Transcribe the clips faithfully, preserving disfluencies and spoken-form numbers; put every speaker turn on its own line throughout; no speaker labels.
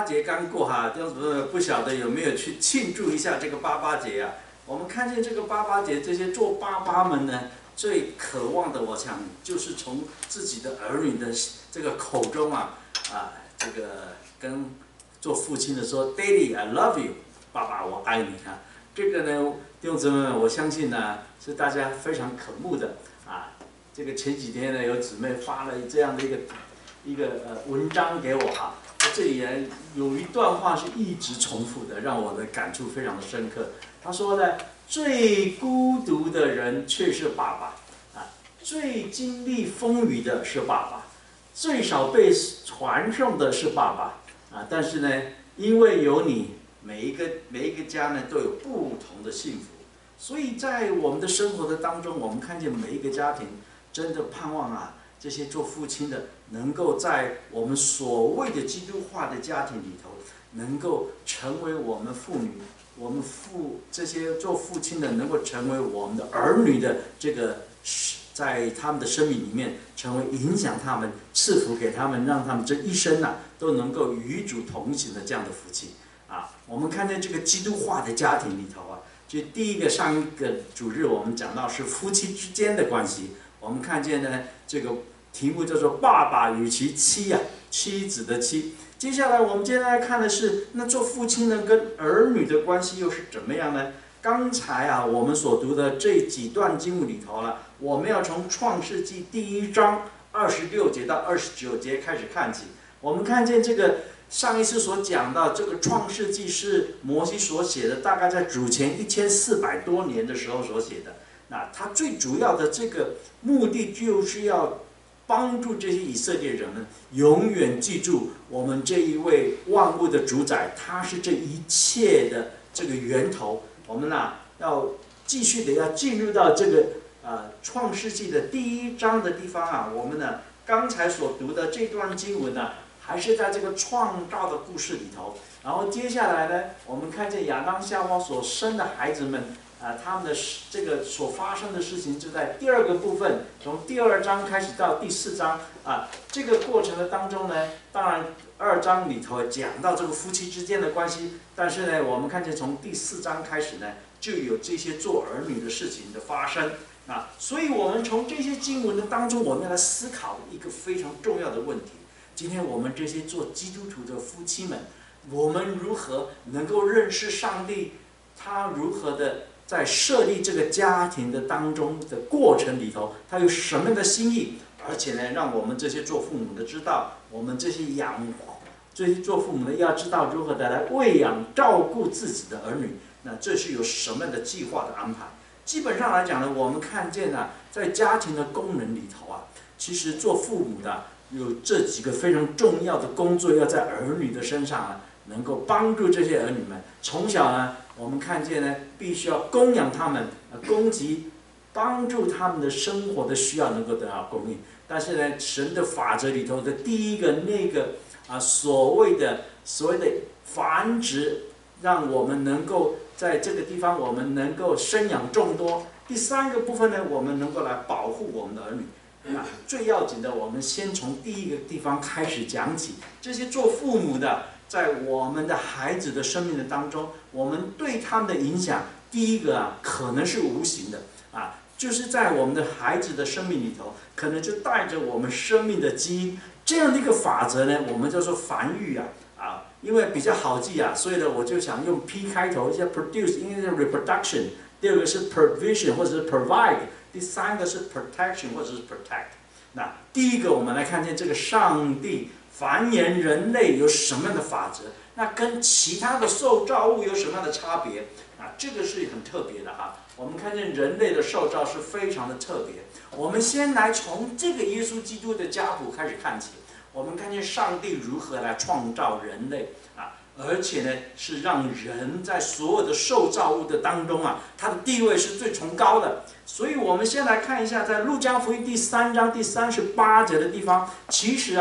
节刚过哈，弟兄姊妹不晓得有没有去庆祝一下这个八八节啊？我们看见这个八八节，这些做爸爸们呢，最渴望的，我想就是从自己的儿女的这个口中啊，啊，这个跟做父亲的说 ，Daddy I love you， 爸爸我爱你啊。这个呢，弟兄姊妹们，我相信呢是大家非常渴慕的啊。这个前几天呢，有姊妹发了这样的一个一个呃文章给我哈、啊，这里呢有一段话是一直重复的，让我的感触非常的深刻。他说呢，最孤独的人却是爸爸啊，最经历风雨的是爸爸，最少被传颂的是爸爸啊。但是呢，因为有你，每一个每一个家呢都有不同的幸福。所以在我们的生活的当中，我们看见每一个家庭，真的盼望啊，这些做父亲的能够在我们所谓的基督化的家庭里头，能够成为我们妇女。我们父这些做父亲的能够成为我们的儿女的这个，在他们的生命里面成为影响他们、赐福给他们，让他们这一生啊都能够与主同行的这样的福气啊。我们看见这个基督化的家庭里头啊，就第一个上一个主日我们讲到是夫妻之间的关系，我们看见呢这个题目叫做爸爸与其妻啊，妻子的妻。接下来我们接下来看的是，那做父亲呢跟儿女的关系又是怎么样呢？刚才啊我们所读的这几段经文里头了，我们要从创世纪第一章二十六节到二十九节开始看起。我们看见这个上一次所讲到这个创世纪是摩西所写的，大概在主前一千四百多年的时候所写的。那他最主要的这个目的就是要帮助这些以色列人们永远记住我们这一位万物的主宰，他是这一切的这个源头。我们呢、啊、要继续的要进入到这个呃创世纪的第一章的地方啊。我们呢刚才所读的这段经文呢、啊，还是在这个创造的故事里头。然后接下来呢，我们看见亚当夏娃所生的孩子们。啊，他们的这个所发生的事情就在第二个部分，从第二章开始到第四章啊，这个过程的当中呢，当然二章里头讲到这个夫妻之间的关系，但是呢，我们看见从第四章开始呢，就有这些做儿女的事情的发生啊，所以我们从这些经文的当中，我们要来思考一个非常重要的问题：今天我们这些做基督徒的夫妻们，我们如何能够认识上帝？他如何的？在设立这个家庭的当中的过程里头，他有什么样的心意？而且呢，让我们这些做父母的知道，我们这些养，这些做父母的要知道如何的来喂养、照顾自己的儿女。那这是有什么样的计划的安排？基本上来讲呢，我们看见啊，在家庭的功能里头啊，其实做父母的有这几个非常重要的工作，要在儿女的身上啊，能够帮助这些儿女们从小呢。我们看见呢，必须要供养他们，供给帮助他们的生活的需要能够得到供应。但是呢，神的法则里头的第一个那个啊，所谓的所谓的繁殖，让我们能够在这个地方我们能够生养众多。第三个部分呢，我们能够来保护我们的儿女。那最要紧的，我们先从第一个地方开始讲起。这些做父母的。在我们的孩子的生命的当中，我们对他们的影响，第一个啊，可能是无形的啊，就是在我们的孩子的生命里头，可能就带着我们生命的基因。这样的一个法则呢，我们叫做繁育啊啊，因为比较好记啊，所以呢，我就想用 P 开头，一些 produce， 因为是 reproduction， 第二个是 provision 或者是 provide， 第三个是 protection 或者是 protect。那第一个，我们来看见这个上帝。繁衍人类有什么样的法则？那跟其他的受造物有什么样的差别？啊，这个是很特别的哈。我们看见人类的受造是非常的特别。我们先来从这个耶稣基督的家谱开始看起。我们看见上帝如何来创造人类啊，而且呢是让人在所有的受造物的当中啊，他的地位是最崇高的。所以我们先来看一下，在路加福音第三章第三十八节的地方，其实啊。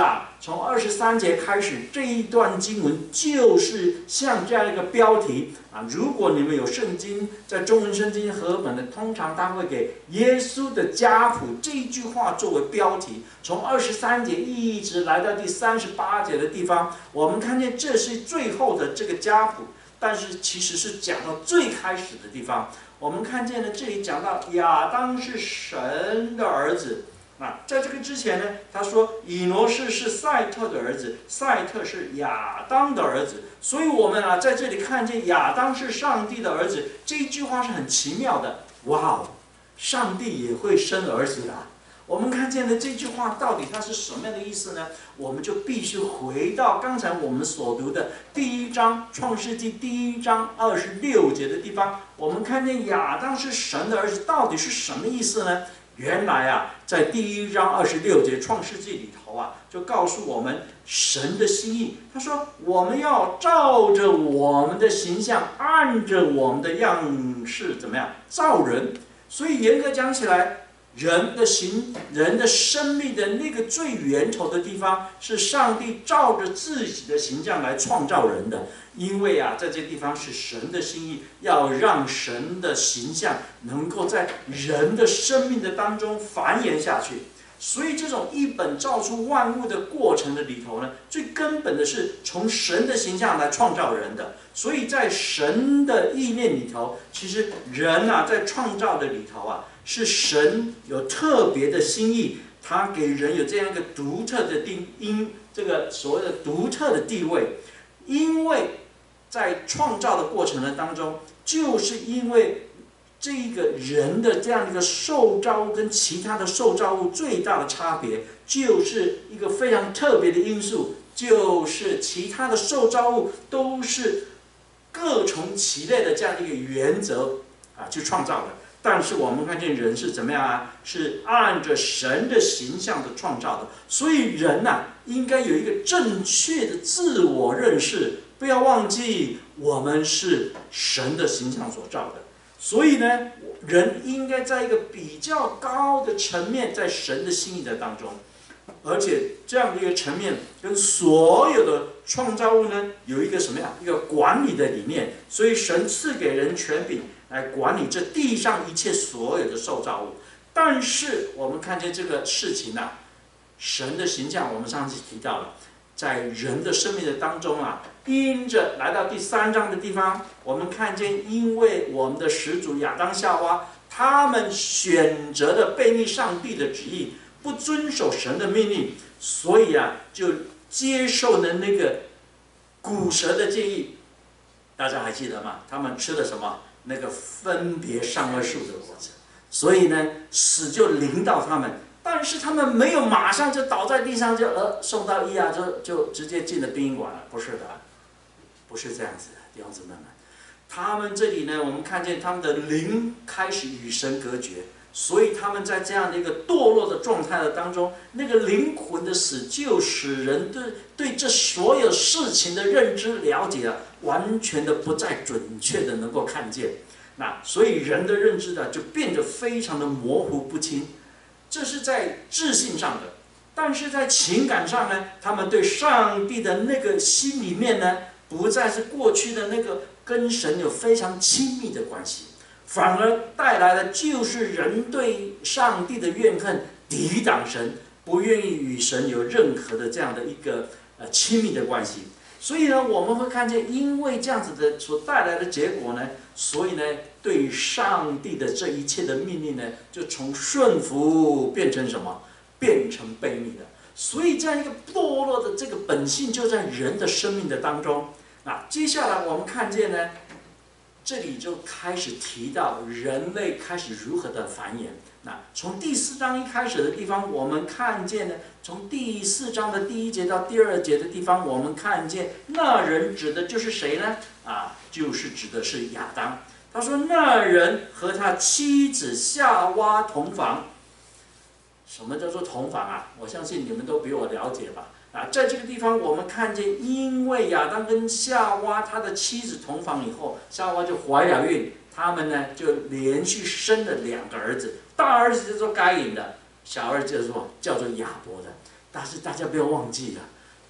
从二十三节开始，这一段经文就是像这样一个标题啊。如果你们有圣经，在中文圣经和本的，通常他会给耶稣的家谱这一句话作为标题。从二十三节一直来到第三十八节的地方，我们看见这是最后的这个家谱，但是其实是讲到最开始的地方。我们看见呢，这里讲到亚当是神的儿子。啊，在这个之前呢，他说以挪士是赛特的儿子，赛特是亚当的儿子。所以我们啊在这里看见亚当是上帝的儿子，这一句话是很奇妙的。哇哦，上帝也会生儿子的。我们看见的这句话到底它是什么样的意思呢？我们就必须回到刚才我们所读的第一章创世纪第一章二十六节的地方，我们看见亚当是神的儿子，到底是什么意思呢？原来啊，在第一章二十六节创世纪里头啊，就告诉我们神的心意。他说，我们要照着我们的形象，按着我们的样式，怎么样造人？所以严格讲起来，人的形、人的生命的那个最源头的地方，是上帝照着自己的形象来创造人的。因为啊，在这地方是神的心意，要让神的形象能够在人的生命的当中繁衍下去。所以这种一本造出万物的过程的里头呢，最根本的是从神的形象来创造人的。所以在神的意念里头，其实人啊，在创造的里头啊，是神有特别的心意，他给人有这样一个独特的定因，这个所谓的独特的地位。因为在创造的过程的当中，就是因为这个人的这样一个受造物跟其他的受造物最大的差别，就是一个非常特别的因素，就是其他的受造物都是各从其类的这样一个原则啊去创造的。但是我们看见人是怎么样啊？是按着神的形象的创造的。所以人呐、啊，应该有一个正确的自我认识，不要忘记我们是神的形象所造的。所以呢，人应该在一个比较高的层面，在神的心意的当中，而且这样的一个层面跟所有的创造物呢，有一个什么样一个管理的理念。所以神赐给人权柄来管理这地上一切所有的受造物。但是我们看见这个事情啊，神的形象我们上次提到了，在人的生命的当中啊，因着来到第三章的地方，我们看见因为我们的始祖亚当夏娃，他们选择了背逆上帝的旨意，不遵守神的命令，所以啊，就接受了那个古蛇的建议。大家还记得吗？他们吃了什么？那个分别善恶树的果子。所以呢，死就临到他们，但是他们没有马上就倒在地上就呃送到医啊，就就直接进了殡仪馆了。不是的，不是这样子的，弟兄姊妹们。他们这里呢，我们看见他们的灵开始与神隔绝，所以他们在这样的一个堕落的状态的当中，那个灵魂的死就使人对对这所有事情的认知了解啊，完全的不再准确的能够看见。那所以人的认知呢，就变得非常的模糊不清。这是在智性上的，但是在情感上呢，他们对上帝的那个心里面呢，不再是过去的那个跟神有非常亲密的关系，反而带来的就是人对上帝的怨恨，抵挡神，不愿意与神有任何的这样的一个呃亲密的关系。所以呢，我们会看见，因为这样子的所带来的结果呢，所以呢，对上帝的这一切的命令呢，就从顺服变成什么？变成悖逆的。所以这样一个堕落的这个本性就在人的生命的当中。那接下来我们看见呢，这里就开始提到人类开始如何的繁衍。那从第四章一开始的地方，我们看见呢，从第四章的第一节到第二节的地方，我们看见那人指的就是谁呢？啊，就是指的是亚当。他说那人和他妻子夏娃同房。什么叫做同房啊？我相信你们都比我了解吧。啊，在这个地方我们看见，因为亚当跟夏娃他的妻子同房以后，夏娃就怀了孕，他们呢就连续生了两个儿子。大儿子叫做该隐的，小儿子叫做叫做亚伯的。但是大家不要忘记了，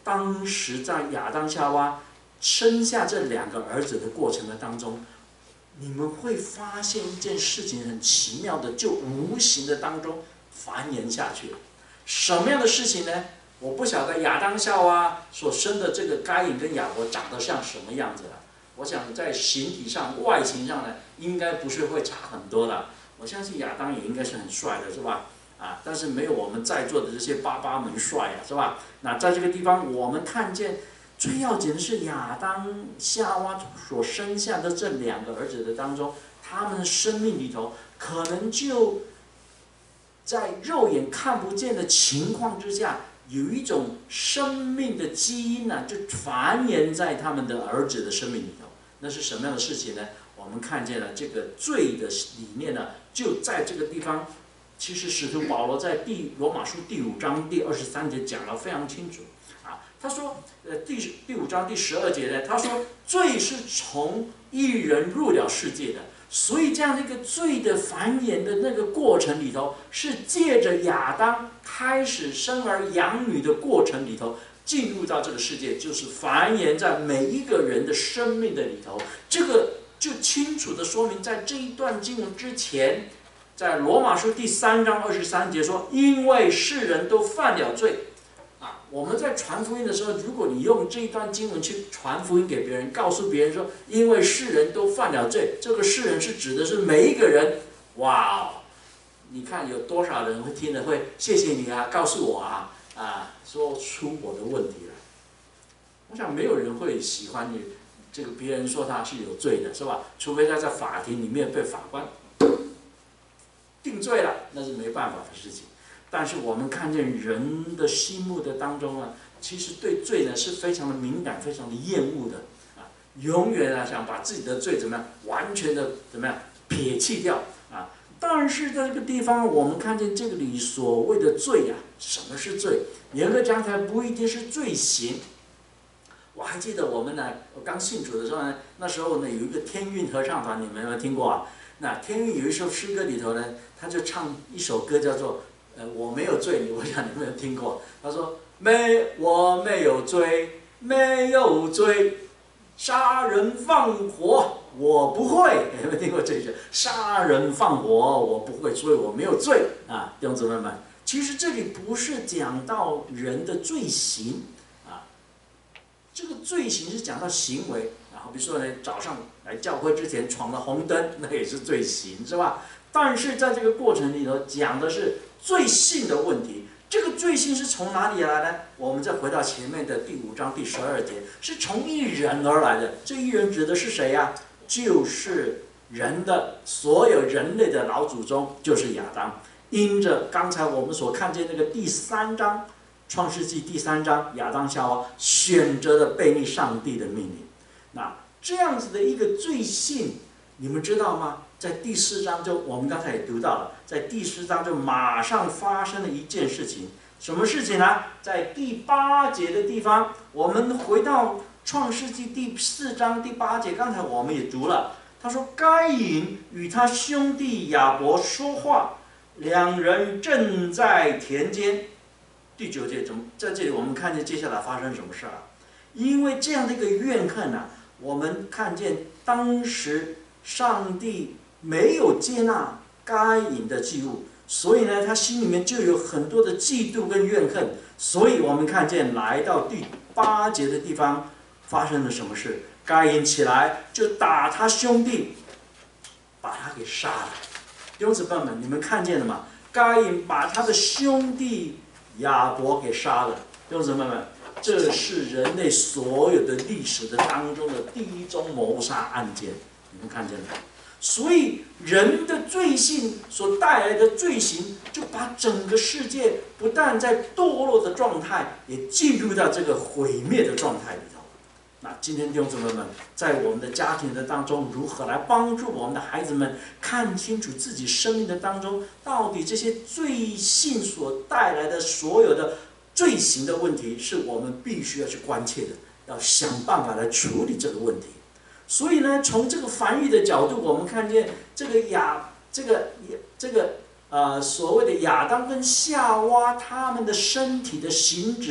当时在亚当夏娃生下这两个儿子的过程的当中，你们会发现一件事情很奇妙的，就无形的当中繁衍下去了。什么样的事情呢？我不晓得亚当夏娃所生的这个该隐跟亚伯长得像什么样子了。我想在形体上、外形上呢，应该不是会差很多的。我相信亚当也应该是很帅的，是吧？啊，但是没有我们在座的这些爸爸们帅啊，是吧？那在这个地方，我们看见最要紧的是亚当、夏娃所生下的这两个儿子的当中，他们的生命里头，可能就在肉眼看不见的情况之下，有一种生命的基因呢、啊，就繁衍在他们的儿子的生命里头。那是什么样的事情呢？我们看见了这个罪的理念呢，就在这个地方。其实使徒保罗在第罗马书第五章第二十三节讲得非常清楚啊，他说，呃，第第五章第十二节呢，他说罪是从一人入了世界的，所以这样的一个罪的繁衍的那个过程里头，是借着亚当开始生儿养女的过程里头，进入到这个世界，就是繁衍在每一个人的生命的里头。这个就清楚的说明，在这一段经文之前。在罗马书第三章二十三节说，因为世人都犯了罪，啊，我们在传福音的时候，如果你用这一段经文去传福音给别人，告诉别人说，因为世人都犯了罪，这个世人是指的是每一个人，哇哦，你看有多少人会听了会谢谢你啊，告诉我啊，啊，说出我的问题来。我想没有人会喜欢你这个别人说他是有罪的，是吧？除非他在法庭里面被法官定罪了，那是没办法的事情。但是我们看见人的心目的当中啊，其实对罪呢是非常的敏感、非常的厌恶的啊，永远啊想把自己的罪怎么样，完全的怎么样撇弃掉啊。但是在这个地方，我们看见这个里所谓的罪啊，什么是罪？严格讲起来，不一定是罪行。我还记得我们呢，我刚信主的时候呢，那时候呢有一个天韵合唱团，你们有没有听过啊？那天韵有一首诗歌里头呢，他就唱一首歌叫做“呃我没有罪”，我想你们有听过。他说：“没我没有罪，没有罪，杀人放火我不会。”有没有听过这句？杀人放火我不会，所以我没有罪啊，弟兄姊妹们。其实这里不是讲到人的罪行啊，这个罪行是讲到行为。好比说呢，早上来教会之前闯了红灯，那也是罪行，是吧？但是在这个过程里头讲的是罪性的问题。这个罪性是从哪里来呢？我们再回到前面的第五章第十二节，是从一人而来的。这一人指的是谁呀、啊？就是人的所有人类的老祖宗，就是亚当。因着刚才我们所看见那个第三章，创世纪第三章，亚当夏娃选择了背逆上帝的命令。那这样子的一个罪性，你们知道吗？在第四章就我们刚才也读到了，在第四章就马上发生了一件事情，什么事情呢？在第八节的地方，我们回到创世纪第四章第八节，刚才我们也读了，他说该隐与他兄弟亚伯说话，两人正在田间。第九节怎么在这里我们看见接下来发生什么事啊？因为这样的一个怨恨啊，我们看见当时上帝没有接纳该隐的祭物，所以呢，他心里面就有很多的嫉妒跟怨恨。所以我们看见来到第八节的地方发生了什么事？该隐起来就打他兄弟，把他给杀了。弟兄姊妹们，你们看见了吗？该隐把他的兄弟亚伯给杀了。弟兄姊妹们，这是人类所有的历史的当中的第一宗谋杀案件，你们看见了？所以人的罪性所带来的罪行，就把整个世界不但在堕落的状态，也进入到这个毁灭的状态里头。那今天弟兄姊妹们，在我们的家庭的当中，如何来帮助我们的孩子们看清楚自己生命的当中，到底这些罪性所带来的所有的罪行的问题，是我们必须要去关切的，要想办法来处理这个问题。所以呢，从这个繁育的角度，我们看见这个亚这个这个呃所谓的亚当跟夏娃他们的身体的形质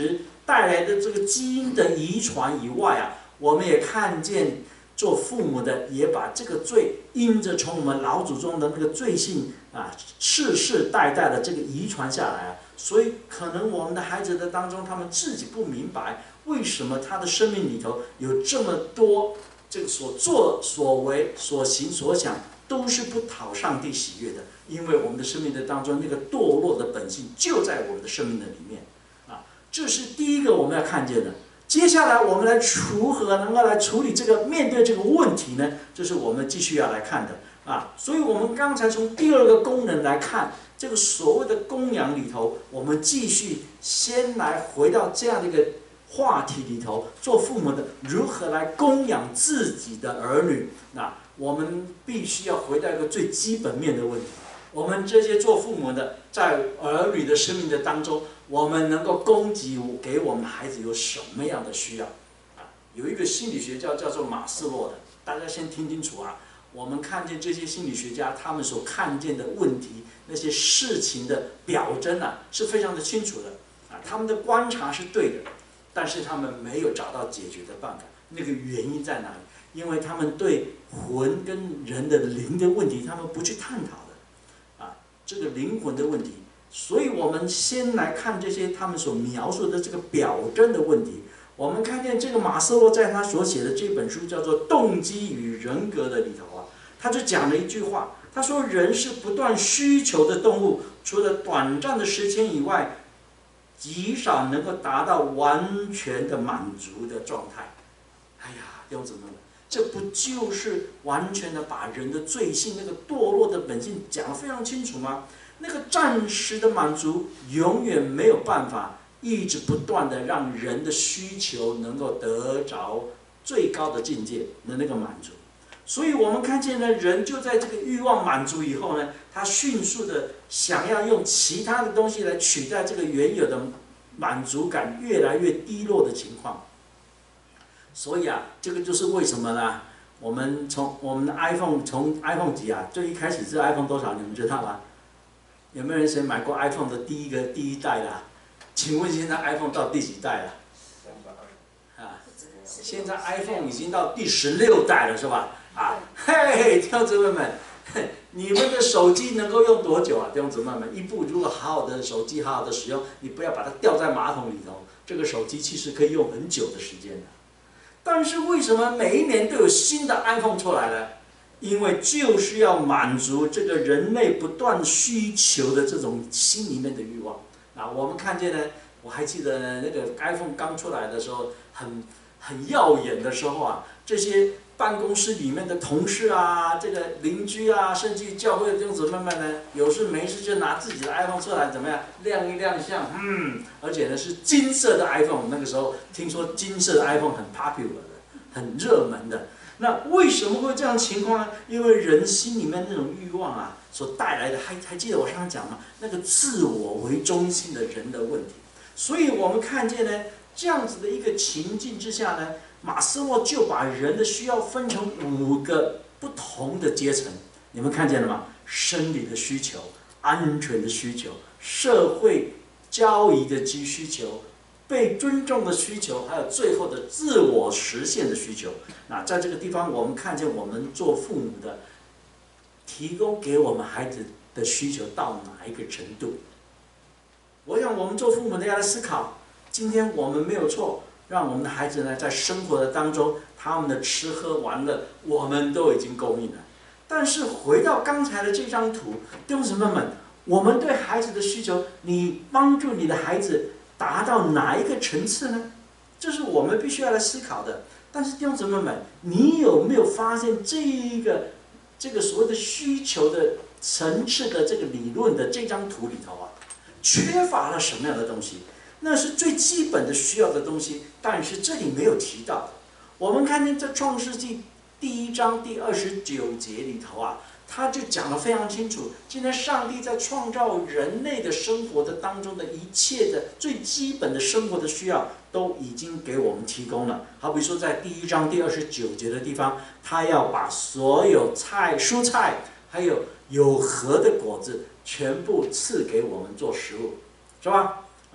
带来的这个基因的遗传以外啊，我们也看见做父母的也把这个罪因着从我们老祖宗的那个罪性啊，世世代代的这个遗传下来啊，所以可能我们的孩子的当中，他们自己不明白为什么他的生命里头有这么多这个所作所为所行所想都是不讨上帝喜悦的，因为我们的生命的当中那个堕落的本性就在我们的生命的里面啊，这是第一个我们要看见的。接下来我们来如何能够来处理这个面对这个问题呢？这是我们继续要来看的啊。所以我们刚才从第二个功能来看，这个所谓的供养里头，我们继续先来回到这样的一个话题里头，做父母的如何来供养自己的儿女。那我们必须要回到一个最基本面的问题：我们这些做父母的，在儿女的生命的当中，我们能够供给给我们孩子有什么样的需要？啊，有一个心理学家叫做马斯洛的，大家先听清楚啊。我们看见这些心理学家他们所看见的问题，那些事情的表征啊，是非常的清楚的啊。他们的观察是对的，但是他们没有找到解决的办法。那个原因在哪里？因为他们对魂跟人的灵的问题，他们不去探讨的啊，这个灵魂的问题。所以我们先来看这些他们所描述的这个表征的问题。我们看见这个马斯洛在他所写的这本书叫做《动机与人格》的里头啊，他就讲了一句话，他说人是不断需求的动物，除了短暂的时间以外，极少能够达到完全的满足的状态。哎呀，弟兄姊妹们，这不就是完全的把人的罪性那个堕落的本性讲得非常清楚吗？那个暂时的满足永远没有办法一直不断的让人的需求能够得着最高的境界的那个满足。所以我们看见呢，人就在这个欲望满足以后呢，他迅速的想要用其他的东西来取代这个原有的满足感越来越低落的情况。所以啊，这个就是为什么呢？我们从我们的 iPhone 从 iPhone 几啊，最一开始是 iPhone 多少，你们知道吗？有没有人谁买过 iPhone 的第一个第一代的、啊？请问现在 iPhone 到第几代了？啊，现在 iPhone 已经到第十六代了，是吧？啊，嘿，弟兄姊妹们，你们的手机能够用多久啊？弟兄姊妹们，一部如果好好的手机好好的使用，你不要把它掉在马桶里头，这个手机其实可以用很久的时间的。但是为什么每一年都有新的 iPhone 出来呢？因为就是要满足这个人类不断需求的这种心里面的欲望。啊，我们看见呢，我还记得那个 iPhone 刚出来的时候，很很耀眼的时候啊，这些办公室里面的同事啊，这个邻居啊，甚至于教会的弟兄姊妹们呢，有事没事就拿自己的 iPhone 出来，怎么样亮一亮相，嗯，而且呢是金色的 iPhone， 那个时候听说金色的 iPhone 很 popular 的，很热门的。那为什么会这样情况呢？因为人心里面那种欲望啊，所带来的，还还记得我上次讲吗？那个自我为中心的人的问题。所以我们看见呢，这样子的一个情境之下呢，马斯洛就把人的需要分成五个不同的阶层。你们看见了吗？生理的需求、安全的需求、社会交易的需求、被尊重的需求，还有最后的自我实现的需求。那在这个地方，我们看见我们做父母的，提供给我们孩子的需求到哪一个程度？我想我们做父母的要来思考，今天我们没有错，让我们的孩子呢，在生活的当中，他们的吃喝玩乐，我们都已经供应了。但是回到刚才的这张图，弟兄姊妹们，我们对孩子的需求，你帮助你的孩子达到哪一个层次呢？这是我们必须要来思考的。但是弟兄姊妹们，你有没有发现这一个这个所谓的需求的层次的这个理论的这张图里头啊，缺乏了什么样的东西？那是最基本的需要的东西，但是这里没有提到。我们看见在创世纪第一章第二十九节里头啊，他就讲得非常清楚。今天上帝在创造人类的生活的当中的一切的最基本的生活的需要，都已经给我们提供了。好比说在第一章第二十九节的地方，他要把所有菜、蔬菜，还有有核的果子，全部赐给我们做食物，是吧？啊，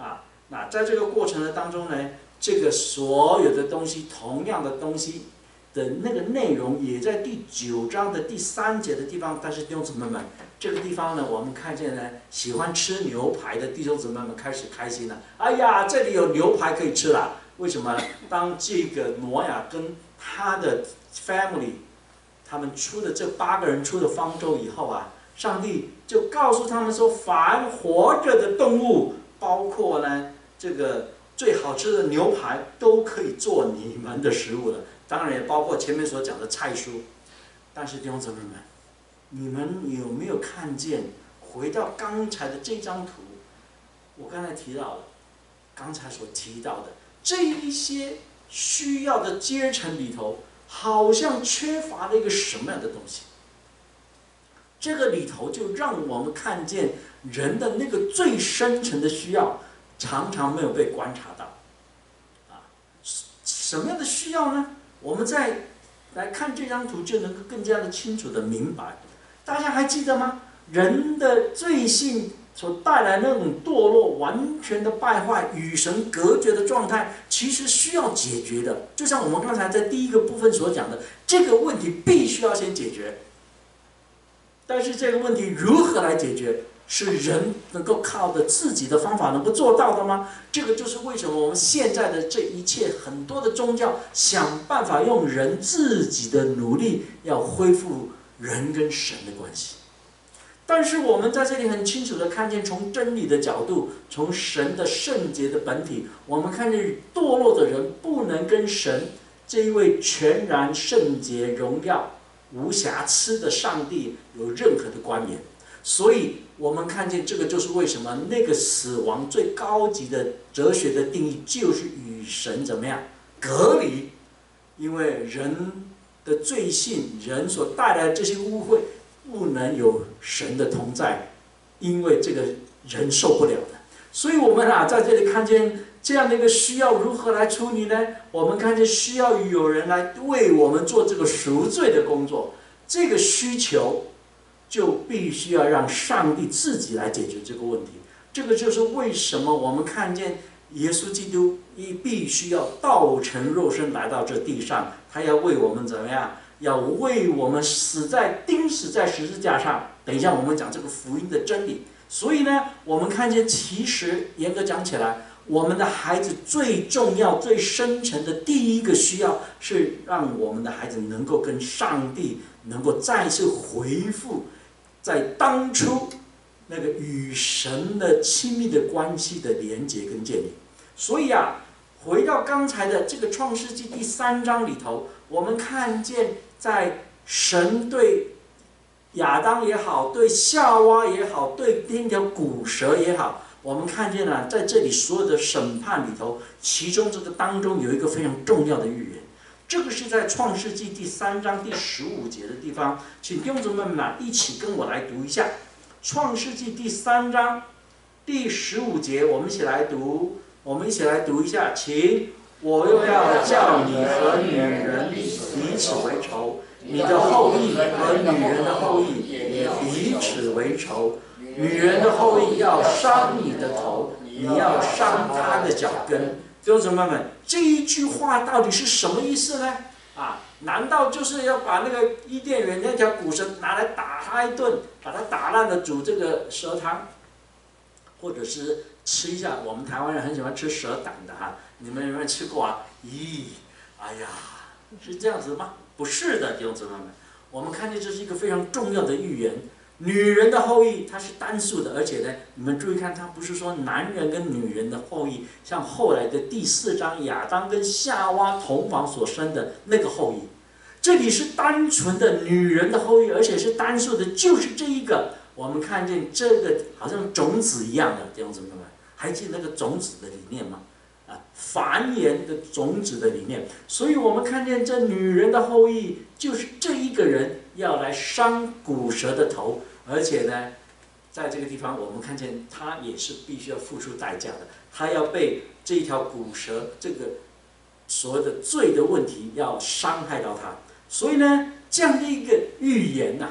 那在这个过程的当中呢，这个所有的东西，同样的东西的那个内容，也在第九章的第三节的地方。但是弟兄姊妹们，这个地方呢，我们看见呢，喜欢吃牛排的弟兄姊妹们开始开心了。哎呀，这里有牛排可以吃了。为什么？当这个挪亚跟他的 family 他们出的这八个人出了方舟以后啊，上帝就告诉他们说，凡活着的动物，包括呢这个最好吃的牛排，都可以做你们的食物了。当然也包括前面所讲的菜蔬。但是弟兄姊妹们，你们有没有看见？回到刚才的这张图，我刚才提到了，刚才所提到的这一些需要的阶层里头，好像缺乏了一个什么样的东西？这个里头就让我们看见人的那个最深层的需要，常常没有被观察到。啊，什么样的需要呢？我们再来看这张图，就能够更加的清楚的明白。大家还记得吗？人的罪性所带来那种堕落、完全的败坏、与神隔绝的状态，其实需要解决的。就像我们刚才在第一个部分所讲的，这个问题必须要先解决。但是这个问题如何来解决，是人能够靠着自己的方法能够做到的吗？这个就是为什么我们现在的这一切很多的宗教想办法用人自己的努力要恢复人跟神的关系。但是我们在这里很清楚的看见，从真理的角度，从神的圣洁的本体，我们看见堕落的人不能跟神这一位全然圣洁、荣耀、无瑕疵的上帝有任何的关联。所以我们看见这个就是为什么那个死亡最高级的哲学的定义，就是与神怎么样隔离。因为人的罪性，人所带来的这些污秽，不能有神的同在，因为这个人受不了的。所以我们啊，在这里看见这样的一个需要如何来处理呢？我们看见需要有人来为我们做这个赎罪的工作，这个需求就必须要让上帝自己来解决这个问题。这个就是为什么我们看见耶稣基督必须要道成肉身来到这地上，他要为我们怎么样？要为我们死在钉死在十字架上。等一下我们讲这个福音的真理。所以呢，我们看见其实严格讲起来，我们的孩子最重要、最深层的第一个需要，是让我们的孩子能够跟上帝能够再次恢复在当初那个与神的亲密的关系的连结跟建立。所以啊，回到刚才的这个创世纪第三章里头，我们看见在神对亚当也好，对夏娃也好，对那条古蛇也好，我们看见了在这里所有的审判里头，其中这个当中有一个非常重要的预言。这个是在创世纪第三章第十五节的地方，请弟兄姊妹们啊一起跟我来读一下创世纪第三章第十五节，我们一起来读，我们一起来读一下，请。我又要叫你和女人彼此为仇，你的后裔和女人的后裔也彼此为仇。女人的后裔要伤你的头，你要伤她的脚跟。弟兄姊妹们，这一句话到底是什么意思呢？啊，难道就是要把那个伊甸园那条古蛇拿来打他一顿，把它打烂了煮这个蛇汤，或者是吃一下？我们台湾人很喜欢吃蛇胆的哈。你们有没有吃过啊？咦，哎呀，是这样子吗？不是的，弟兄姊妹们，我们看见这是一个非常重要的预言。女人的后裔它是单数的，而且呢，你们注意看，它不是说男人跟女人的后裔，像后来的第四章亚当跟夏娃同房所生的那个后裔，这里是单纯的女人的后裔，而且是单数的，就是这一个。我们看见这个好像种子一样的，弟兄姊妹们，还记得那个种子的理念吗？啊，繁衍的种子的理念。所以我们看见这女人的后裔就是这一个人要来伤古蛇的头，而且呢，在这个地方我们看见他也是必须要付出代价的，他要被这一条古蛇这个所谓的罪的问题要伤害到他。所以呢，这样的一个预言呐、啊，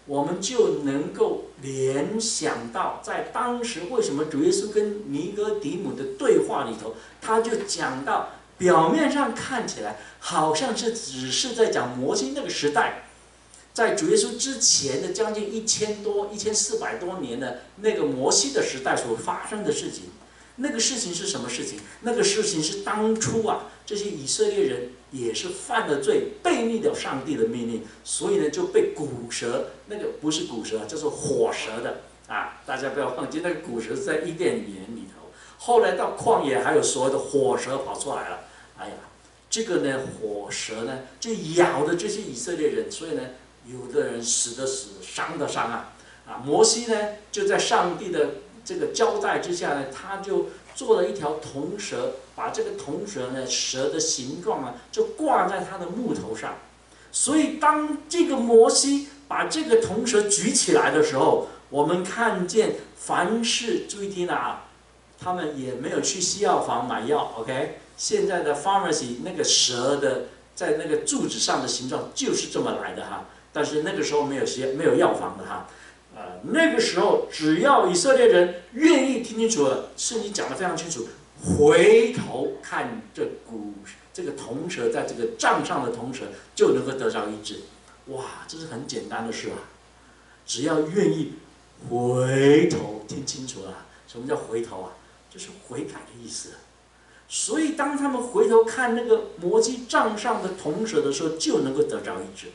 我们就能够联想到，在当时为什么主耶稣跟尼哥底母的对话里头，他就讲到，表面上看起来好像是只是在讲摩西那个时代，在主耶稣之前的将近一千多、一千四百多年的那个摩西的时代所发生的事情。那个事情是什么事情？那个事情是当初啊，这些以色列人也是犯了罪，背逆了上帝的命令，所以呢就被古蛇，那个不是古蛇，叫做火蛇的啊，大家不要忘记，那个古蛇是在伊甸园里头。后来到旷野，还有所谓的火蛇跑出来了。哎呀，这个呢火蛇呢就咬的这些以色列人，所以呢有的人死的死，伤的伤啊。啊，摩西呢就在上帝的这个交代之下呢，他就做了一条铜蛇，把这个铜蛇呢，蛇的形状啊，就挂在他的木头上。所以当这个摩西把这个铜蛇举起来的时候，我们看见凡是注意听啊，他们也没有去西药房买药 ，OK？ 现在的 pharmacy 那个蛇的在那个柱子上的形状就是这么来的哈，但是那个时候没有西没有药房的哈。呃，那个时候只要以色列人愿意听清楚了，圣经讲得非常清楚，回头看这古这个铜蛇在这个杖上的铜蛇，就能够得到医治。哇，这是很简单的事啊！只要愿意回头听清楚了，什么叫回头啊？就是悔改的意思。所以当他们回头看那个摩西杖上的铜蛇的时候，就能够得着医治。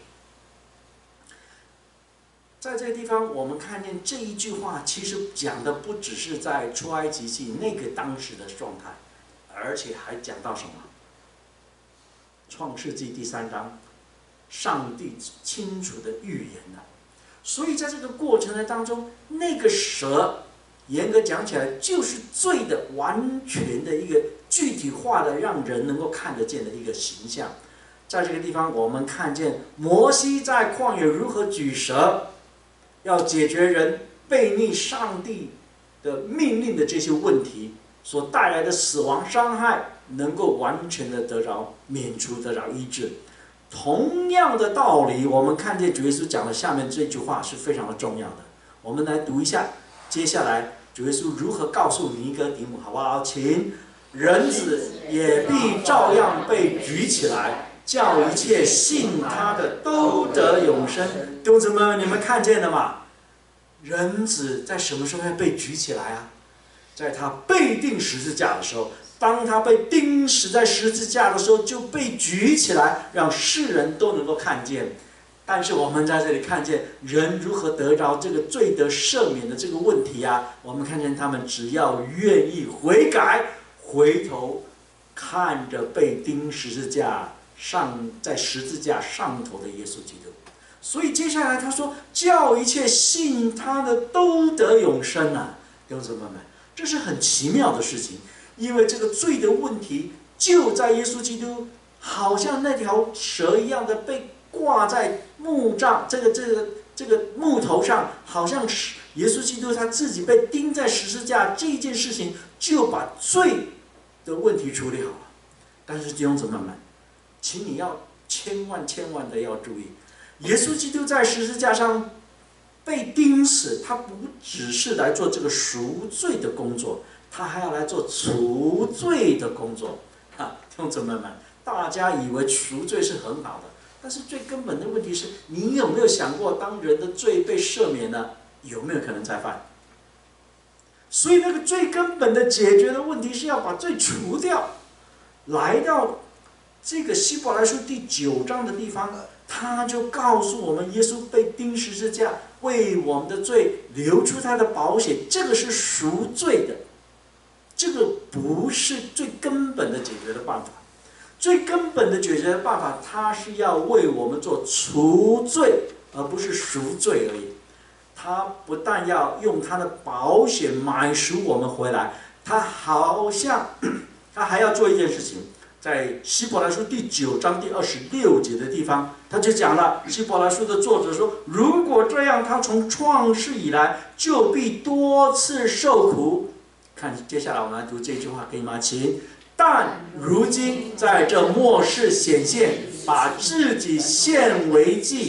在这个地方，我们看见这一句话，其实讲的不只是在出埃及记那个当时的状态，而且还讲到什么？创世纪第三章，上帝清楚的预言了。所以在这个过程的当中，那个蛇，严格讲起来，就是罪的完全的一个具体化的，让人能够看得见的一个形象。在这个地方，我们看见摩西在旷野如何举蛇。要解决人背逆上帝的命令的这些问题所带来的死亡伤害，能够完全的得着免除，得着医治。同样的道理，我们看见主耶稣讲的下面这句话是非常的重要的。我们来读一下，接下来主耶稣如何告诉尼哥底母，好不好？请，人子也必照样被举起来，叫一切信他的都得永生。弟兄姊妹们，你们看见了吗？人子在什么时候要被举起来啊？在他被钉十字架的时候，当他被钉死在十字架的时候，就被举起来，让世人都能够看见。但是我们在这里看见人如何得着这个罪得赦免的这个问题啊，我们看见他们只要愿意悔改，回头看着被钉十字架上在十字架上头的耶稣基督。所以接下来他说，叫一切信他的都得永生啊！弟兄姊妹们，这是很奇妙的事情，因为这个罪的问题就在耶稣基督，好像那条蛇一样的被挂在木杖这个这个这个木头上，好像是耶稣基督他自己被钉在十字架这一件事情，就把罪的问题处理好了。但是弟兄姊妹们，请你要千万千万的要注意。耶稣基督在十字架上被钉死，他不只是来做这个赎罪的工作，他还要来做除罪的工作。啊，弟兄姊妹们，大家以为赎罪是很好的，但是最根本的问题是，你有没有想过，当人的罪被赦免了，有没有可能再犯？所以那个最根本的解决的问题是要把罪除掉。来到这个希伯来书第九章的地方，他就告诉我们，耶稣被钉十字架，为我们的罪流出他的宝血，这个是赎罪的，这个不是最根本的解决的办法。最根本的解决的办法，他是要为我们做除罪，而不是赎罪而已。他不但要用他的宝血买赎我们回来，他好像他还要做一件事情。在希伯来书第九章第二十六节的地方，他就讲了，希伯来书的作者说，如果这样，他从创世以来就必多次受苦。看接下来我们来读这句话，可以吗？请。但如今在这末世显现，把自己献为祭，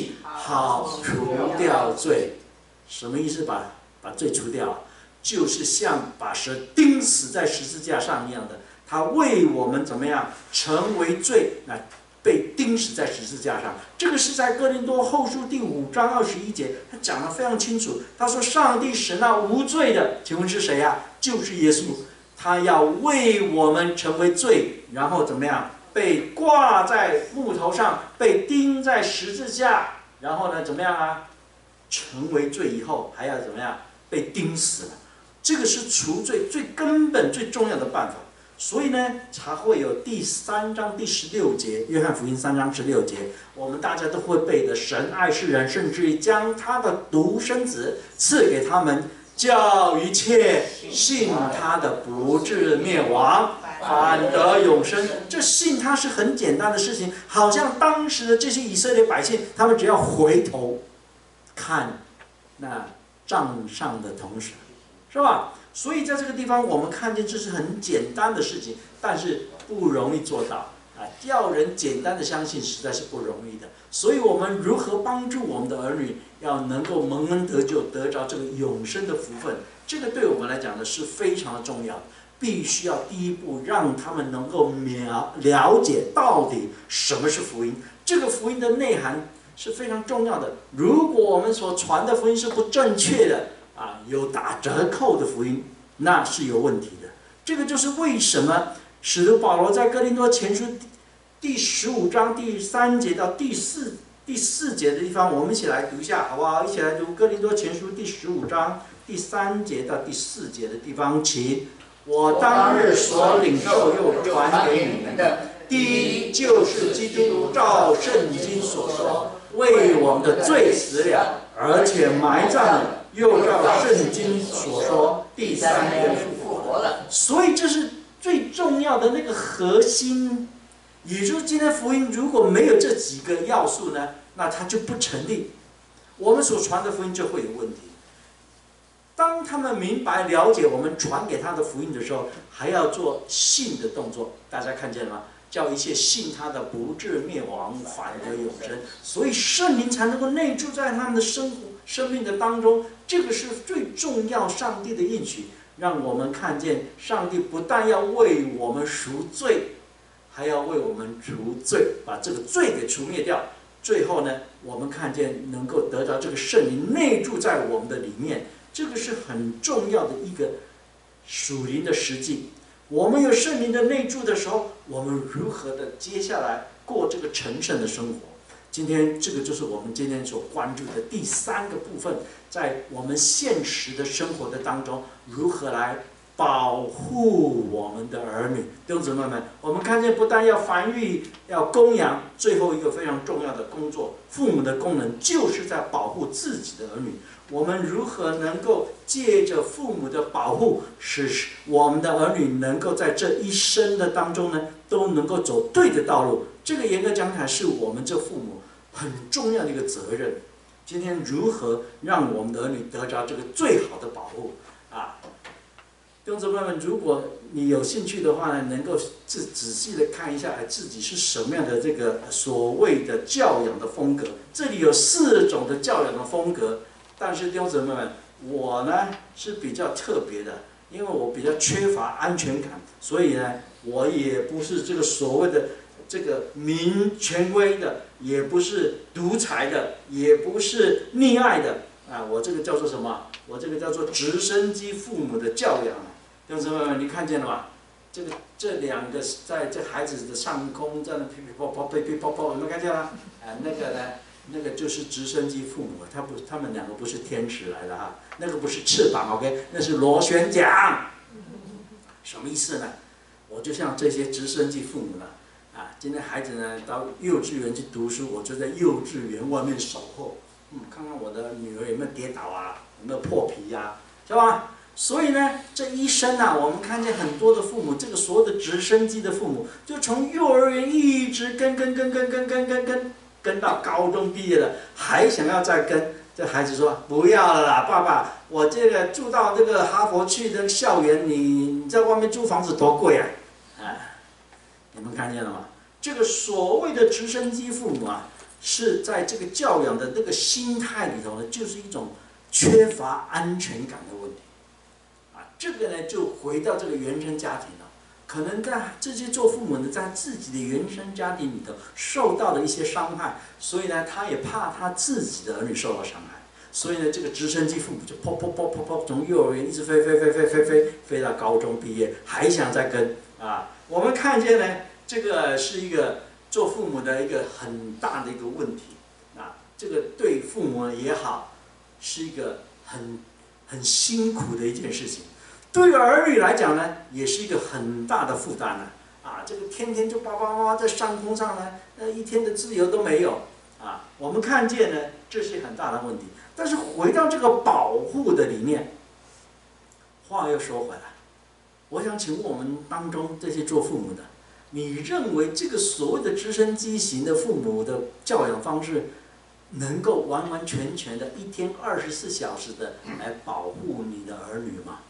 好除掉罪。什么意思把？把罪除掉，就是像把蛇钉死在十字架上一样的，他为我们怎么样成为罪，那被钉死在十字架上。这个是在哥林多后书第五章二十一节，他讲得非常清楚。他说：“上帝使那无罪的，请问是谁呀、啊？就是耶稣，他要为我们成为罪，然后怎么样被挂在木头上，被钉在十字架，然后呢怎么样啊？成为罪以后还要怎么样？被钉死了。这个是除罪最根本最重要的办法。所以呢，才会有第三章第十六节，约翰福音三章十六节，我们大家都会背的。神爱世人，甚至于将他的独生子赐给他们，叫一切信他的不至灭亡，反得永生。这信他是很简单的事情，好像当时的这些以色列百姓，他们只要回头看那账上的铜蛇，是吧？所以在这个地方，我们看见这是很简单的事情，但是不容易做到啊！要人简单的相信，实在是不容易的。所以，我们如何帮助我们的儿女，要能够蒙恩得救，得着这个永生的福分，这个对我们来讲呢是非常的重要。必须要第一步让他们能够了了解到底什么是福音，这个福音的内涵是非常重要的。如果我们所传的福音是不正确的，啊，有打折扣的福音，那是有问题的。这个就是为什么使徒保罗在哥林多前书第十五章第三节到第四第四节的地方，我们一起来读一下，好不好？一起来读哥林多前书第十五章第三节到第四节的地方，请。我当日所领受又传给你们的，第一就是基督照圣经所说，为我们的罪死了，而且埋葬了。又照圣经所说，第三天复活了。所以这是最重要的那个核心。也就是今天福音如果没有这几个要素呢，那它就不成立，我们所传的福音就会有问题。当他们明白了解我们传给他的福音的时候，还要做信的动作，大家看见了吗？叫一切信他的不至灭亡，反得永生。所以圣灵才能够内住在他们的生活生命的当中，这个是最重要上帝的应许，让我们看见上帝不但要为我们赎罪，还要为我们除罪，把这个罪给除灭掉。最后呢，我们看见能够得到这个圣灵内住在我们的里面，这个是很重要的一个属灵的实际。我们有圣灵的内住的时候，我们如何的接下来过这个成圣的生活？今天这个就是我们今天所关注的第三个部分，在我们现实的生活的当中，如何来保护我们的儿女。弟兄姊妹们，我们看见不但要繁育，要供养，最后一个非常重要的工作，父母的功能就是在保护自己的儿女。我们如何能够借着父母的保护，使我们的儿女能够在这一生的当中呢，都能够走对的道路？这个严格讲起来，是我们这父母很重要的一个责任。今天如何让我们的儿女得着这个最好的保护啊？弟兄姊妹们，如果你有兴趣的话呢，能够仔仔细的看一下，哎，自己是什么样的这个所谓的教养的风格。这里有四种的教养的风格。但是弟兄姊妹们，我呢是比较特别的，因为我比较缺乏安全感，所以呢，我也不是这个所谓的这个民权威的，也不是独裁的，也不是溺爱的啊，我这个叫做什么？我这个叫做直升机父母的教养。弟兄姊妹们，你看见了吗？这个这两个在这孩子的上空在那噼噼啪啪噼噼啪啪，有没有看见了？啊，那个呢？那个就是直升机父母，他不，他们两个不是天使来的哈，那个不是翅膀 ，OK， 那是螺旋桨。什么意思呢？我就像这些直升机父母了，啊，今天孩子呢到幼稚园去读书，我就在幼稚园外面守候，嗯，看看我的女儿有没有跌倒啊，有没有破皮呀、啊，是吧？所以呢，这一生啊，我们看见很多的父母，这个所有的直升机的父母，就从幼儿园一直跟跟跟跟跟跟跟跟。跟到高中毕业了，还想要再跟这孩子说不要了啦，爸爸，我这个住到这个哈佛去的校园，你你在外面租房子多贵啊！哎，你们看见了吗？这个所谓的直升机父母啊， 是在这个教养的那个心态里头呢，就是一种缺乏安全感的问题。啊，这个呢就回到这个原生家庭了。可能在这些做父母的在自己的原生家庭里头受到了一些伤害，所以呢，他也怕他自己的儿女受到伤害，所以呢，这个直升机父母就噗噗噗噗噗从幼儿园一直飞飞飞飞飞飞飞到高中毕业，还想再跟啊。我们看见呢，这个是一个做父母的一个很大的一个问题啊。这个对父母也好，是一个很很辛苦的一件事情。对于儿女来讲呢，也是一个很大的负担了啊！这个天天就叭叭叭在上空上呢，那一天的自由都没有啊！我们看见呢，这是很大的问题。但是回到这个保护的理念，话又说回来，我想请问我们当中这些做父母的，你认为这个所谓的直升机型的父母的教养方式，能够完完全全的一天二十四小时的来保护你的儿女吗？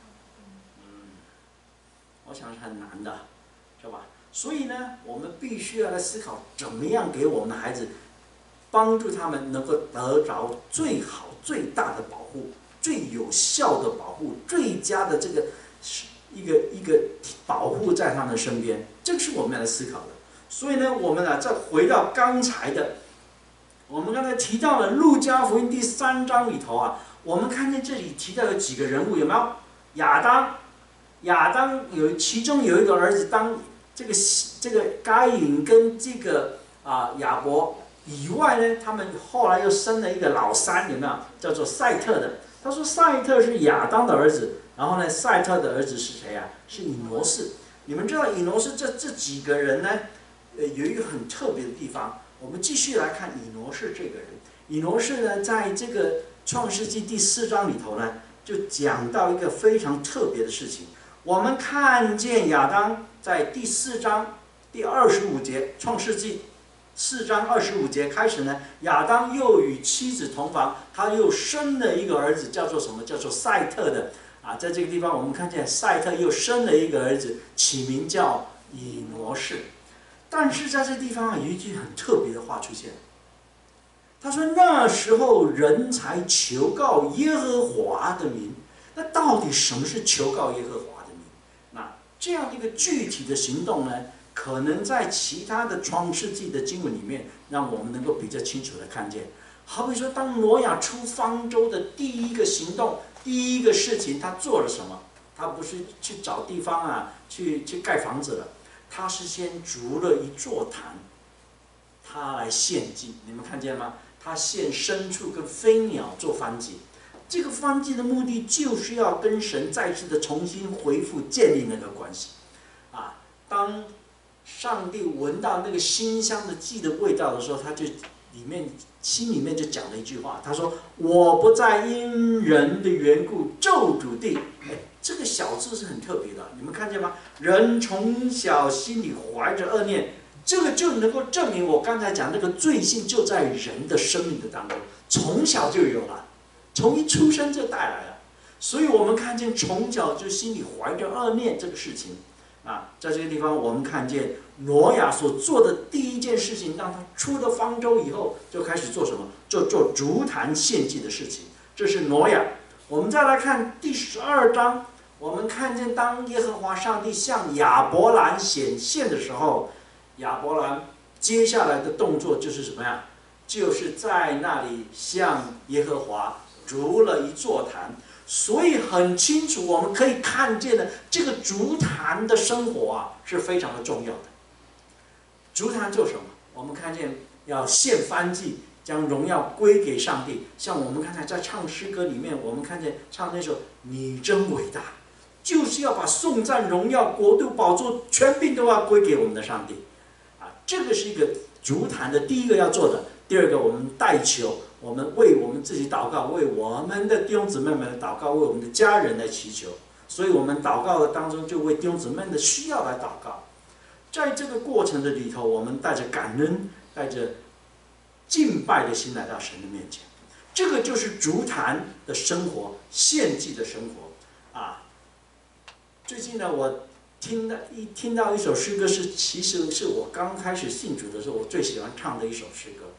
我想是很难的，是吧？所以呢，我们必须要来思考，怎么样给我们的孩子，帮助他们能够得着最好、最大的保护、最有效的保护、最佳的这个一个一个保护在他们身边，这个是我们要来思考的。所以呢，我们啊，再回到刚才的，我们刚才提到了《路加福音》第三章里头啊，我们看见这里提到有几个人物，有没有？亚当。亚当有其中有一个儿子，当这个这个该隐跟这个啊亚伯以外呢，他们后来又生了一个老三，有没有？叫做赛特的。他说赛特是亚当的儿子，然后呢，赛特的儿子是谁啊？是以挪士。你们知道以挪士这这几个人呢，呃，有一个很特别的地方。我们继续来看以挪士这个人。以挪士呢，在这个创世纪第四章里头呢，就讲到一个非常特别的事情。我们看见亚当在第四章第二十五节，创世纪四章二十五节开始呢，亚当又与妻子同房，他又生了一个儿子，叫做什么？叫做赛特的啊。在这个地方，我们看见赛特又生了一个儿子，起名叫以挪士。但是在这个地方有一句很特别的话出现，他说那时候人才求告耶和华的名。那到底什么是求告耶和华？这样一个具体的行动呢，可能在其他的创世纪的经文里面，让我们能够比较清楚的看见。好比说，当挪亚出方舟的第一个行动，第一个事情，他做了什么？他不是去找地方啊，去去盖房子了，他是先筑了一座坛，他来献祭。你们看见吗？他献牲畜跟飞鸟做燔祭。这个燔祭的目的就是要跟神再次的重新恢复建立那个关系，啊，当上帝闻到那个馨香的祭的味道的时候，他就里面心里面就讲了一句话，他说：“我不再因人的缘故咒诅地。”哎，这个小字是很特别的，你们看见吗？人从小心里怀着恶念，这个就能够证明我刚才讲那个罪性就在人的生命的当中，从小就有了。从一出生就带来了，所以我们看见从小就心里怀着恶念这个事情，啊，在这个地方我们看见挪亚所做的第一件事情，当他出了方舟以后，就开始做什么？就做筑坛献祭的事情。这是挪亚。我们再来看第十二章，我们看见当耶和华上帝向亚伯兰显现的时候，亚伯兰接下来的动作就是什么呀？就是在那里向耶和华筑了一座坛，所以很清楚，我们可以看见的这个筑坛的生活啊，是非常的重要的。筑坛做什么？我们看见要献燔祭，将荣耀归给上帝。像我们看见在唱诗歌里面，我们看见唱那首“你真伟大”，就是要把颂赞、荣耀、国度、宝座、权柄都要归给我们的上帝。啊，这个是一个筑坛的第一个要做的。第二个，我们代求，我们为我们自己祷告，为我们的弟兄姊妹们的祷告，为我们的家人来祈求。所以，我们祷告的当中，就为弟兄姊妹的需要来祷告。在这个过程的里头，我们带着感恩、带着敬拜的心来到神的面前。这个就是筑坛的生活，献祭的生活啊。最近呢，我听到一听到一首诗歌是，其实是我刚开始信主的时候，我最喜欢唱的一首诗歌。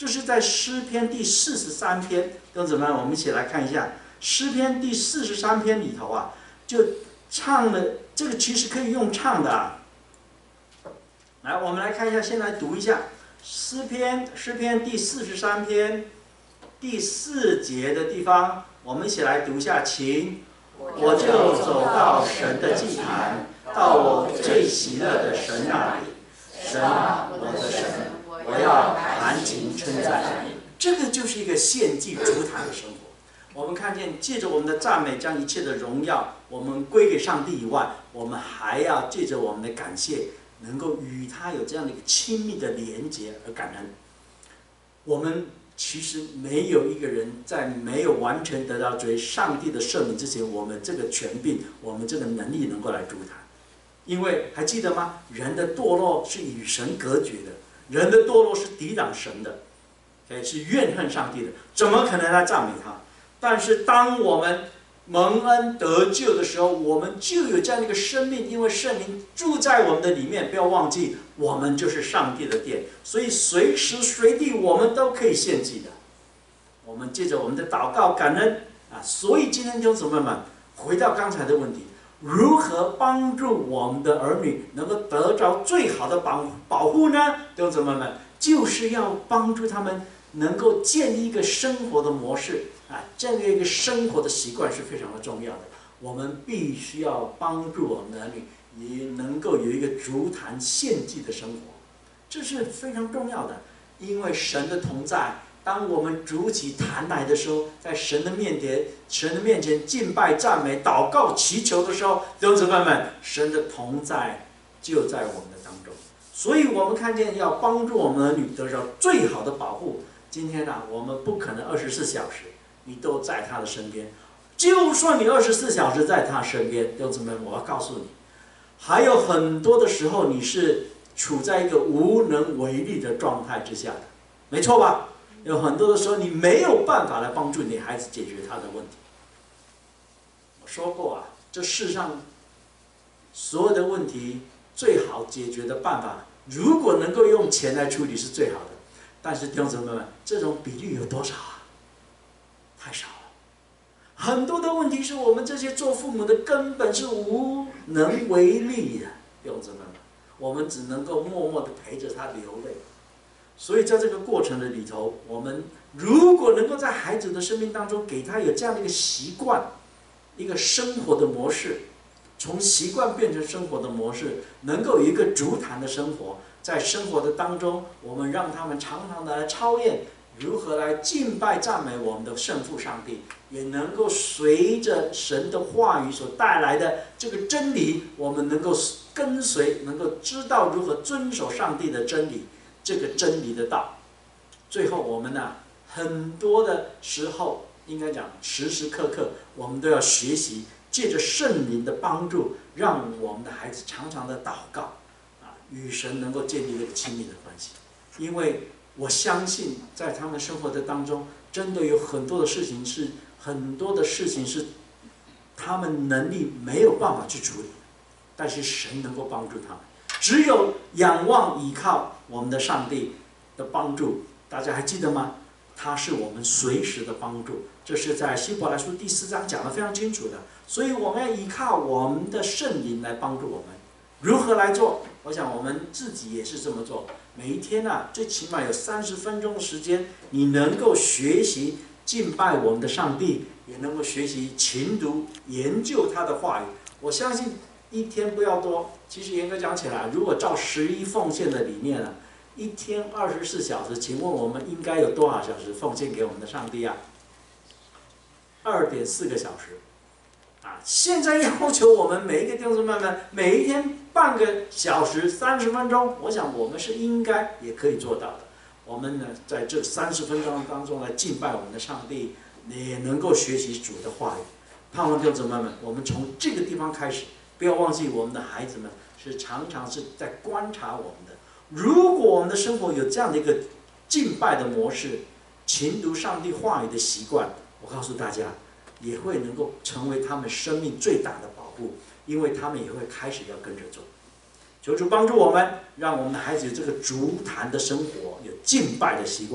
这是在诗篇第四十三篇，弟兄姊妹，我们一起来看一下诗篇第四十三篇里头啊，就唱了这个其实可以用唱的啊。来，我们来看一下，先来读一下诗篇，诗篇第四十三篇第四节的地方，我们一起来读一下，请。我就走到神的祭坛，到我最喜乐的神那里。神啊，我的神，我要弹琴称赞你。这个就是一个献祭主坛的生活。我们看见，借着我们的赞美，将一切的荣耀我们归给上帝以外，我们还要借着我们的感谢，能够与他有这样的一个亲密的连结而感恩。我们其实没有一个人在没有完全得到追上帝的赦免之前，我们这个权柄，我们这个能力能够来主坛。因为还记得吗？人的堕落是与神隔绝的，人的堕落是抵挡神的，是怨恨上帝的，怎么可能来赞美他？但是当我们蒙恩得救的时候，我们就有这样的一个生命，因为圣灵住在我们的里面。不要忘记，我们就是上帝的殿，所以随时随地我们都可以献祭的。我们借着我们的祷告感恩啊，所以今天弟兄姊妹们，回到刚才的问题，如何帮助我们的儿女能够得着最好的保保护呢？弟兄姊妹们，就是要帮助他们能够建立一个生活的模式啊，这样一个生活的习惯是非常的重要的。我们必须要帮助我们的儿女也能够有一个足坛献祭的生活，这是非常重要的。因为神的同在，当我们筑起坛来的时候，在神的面前，神的面前敬拜、赞美、祷告、祈求的时候，弟兄姊妹们，神的同在就在我们的当中。所以我们看见要帮助我们的儿女得到最好的保护。今天呢、啊，我们不可能二十四小时你都在他的身边。就算你二十四小时在他身边，弟兄姊妹，我要告诉你，还有很多的时候你是处在一个无能为力的状态之下的，没错吧？有很多的时候你没有办法来帮助你孩子解决他的问题。我说过啊，这世上所有的问题最好解决的办法，如果能够用钱来处理是最好的。但是弟兄姊妹们，这种比率有多少啊？太少了。很多的问题是我们这些做父母的根本是无能为力的，弟兄姊妹们，我们只能够默默地陪着他流泪。所以在这个过程的里头，我们如果能够在孩子的生命当中给他有这样的一个习惯，一个生活的模式，从习惯变成生活的模式，能够有一个足坛的生活，在生活的当中，我们让他们常常的来操练如何来敬拜赞美我们的圣父上帝，也能够随着神的话语所带来的这个真理，我们能够跟随，能够知道如何遵守上帝的真理，这个真理的道。最后我们呢、啊，很多的时候应该讲时时刻刻我们都要学习，借着圣灵的帮助，让我们的孩子常常的祷告啊，与神能够建立一个亲密的关系。因为我相信在他们生活的当中，真的有很多的事情是很多的事情是他们能力没有办法去处理，但是神能够帮助他们。只有仰望依靠我们的上帝的帮助，大家还记得吗？他是我们随时的帮助，这是在希伯来书第四章讲得非常清楚的。所以我们要依靠我们的圣灵来帮助我们。如何来做？我想我们自己也是这么做。每一天啊，最起码有三十分钟的时间，你能够学习敬拜我们的上帝，也能够学习勤读研究他的话语。我相信一天不要多。其实严格讲起来，如果照十一奉献的理念啊，一天二十四小时，请问我们应该有多少小时奉献给我们的上帝啊？二点四个小时。啊，现在要求我们每一个弟兄姊妹们，每一天半个小时、三十分钟，我想我们是应该也可以做到的。我们呢，在这三十分钟当中来敬拜我们的上帝，也能够学习主的话语。盼望弟兄姊妹们，我们从这个地方开始，不要忘记我们的孩子们是常常是在观察我们的。如果我们的生活有这样的一个敬拜的模式，勤读上帝话语的习惯，我告诉大家，也会能够成为他们生命最大的保护，因为他们也会开始要跟着做。求主帮助我们，让我们的孩子有这个足坛的生活，有敬拜的习惯。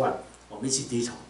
我们一起低头。